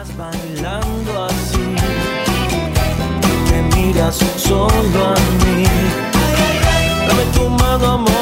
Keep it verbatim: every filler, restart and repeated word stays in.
Bailando así, me miras solo a mí. Dame tu mano, amor.